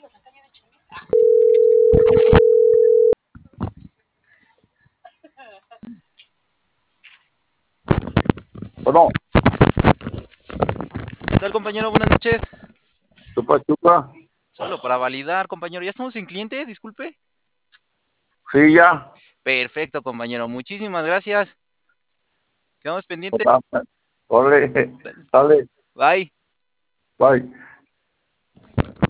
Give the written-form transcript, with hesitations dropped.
Bueno, ¿Qué tal, compañero? Buenas noches. chupa, chupa. Solo para validar, compañero. ¿Ya estamos sin cliente? Disculpe. Sí, ya. Perfecto, compañero. Muchísimas gracias. Quedamos pendientes. Órale, Gracias. sale, Bye. bye.